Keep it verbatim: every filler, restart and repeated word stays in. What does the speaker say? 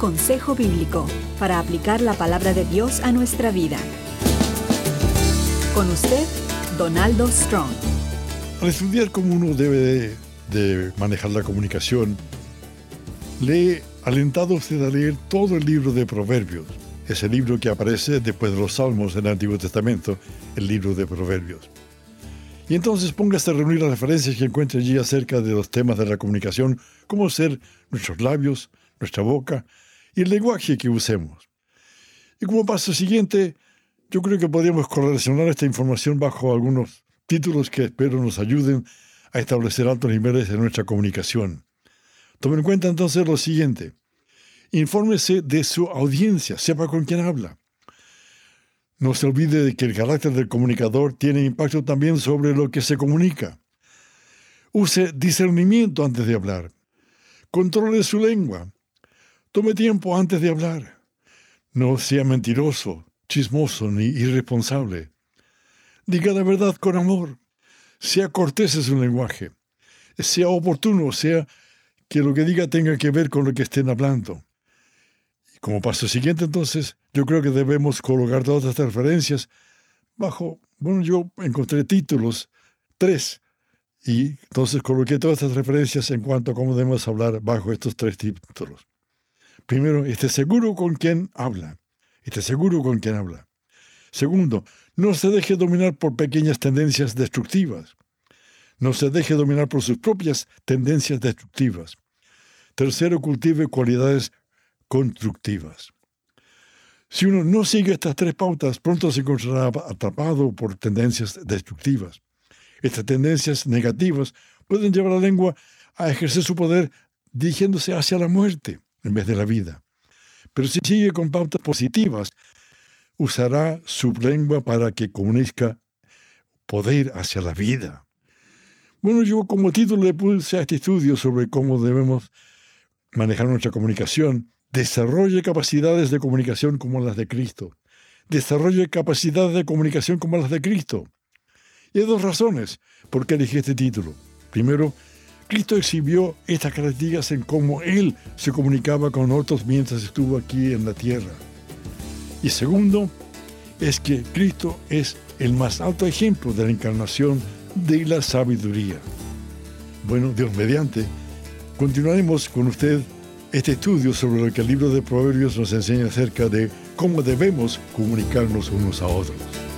consejo bíblico para aplicar la palabra de Dios a nuestra vida. Con usted, Donaldo Strong. Al estudiar cómo uno debe de, de manejar la comunicación, le he alentado a usted a leer todo el libro de Proverbios, ese libro que aparece después de los Salmos en el Antiguo Testamento, el libro de Proverbios. Y entonces póngase a reunir las referencias que encuentre allí acerca de los temas de la comunicación, cómo ser nuestros labios, nuestra boca y el lenguaje que usemos. Y como paso siguiente, yo creo que podríamos correlacionar esta información bajo algunos títulos que espero nos ayuden a establecer altos niveles en nuestra comunicación. Tomen en cuenta entonces lo siguiente. Infórmese de su audiencia, sepa con quién habla. No se olvide de que el carácter del comunicador tiene impacto también sobre lo que se comunica. Use discernimiento antes de hablar. Controle su lengua. Tome tiempo antes de hablar. No sea mentiroso, chismoso ni irresponsable. Diga la verdad con amor. Sea cortés en su lenguaje. Sea oportuno, sea que lo que diga tenga que ver con lo que estén hablando. Como paso siguiente, entonces, yo creo que debemos colocar todas estas referencias bajo, bueno, yo encontré títulos, tres, y entonces coloqué todas estas referencias en cuanto a cómo debemos hablar bajo estos tres títulos. Primero, esté seguro con quién habla. Esté seguro con quién habla. Segundo, no se deje dominar por pequeñas tendencias destructivas. No se deje dominar por sus propias tendencias destructivas. Tercero, cultive cualidades constructivas. Si uno no sigue estas tres pautas, pronto se encontrará atrapado por tendencias destructivas. Estas tendencias negativas pueden llevar a la lengua a ejercer su poder dirigiéndose hacia la muerte en vez de la vida. Pero si sigue con pautas positivas, usará su lengua para que comunique poder hacia la vida. Bueno, yo como título le puse a este estudio sobre cómo debemos manejar nuestra comunicación: desarrolle capacidades de comunicación como las de Cristo. Desarrolle capacidades de comunicación como las de Cristo. Y hay dos razones por qué elegí este título. Primero, Cristo exhibió estas características en cómo Él se comunicaba con otros mientras estuvo aquí en la tierra. Y segundo, es que Cristo es el más alto ejemplo de la encarnación de la sabiduría. Bueno, Dios mediante, continuaremos con usted este estudio sobre lo que el libro de Proverbios nos enseña acerca de cómo debemos comunicarnos unos a otros.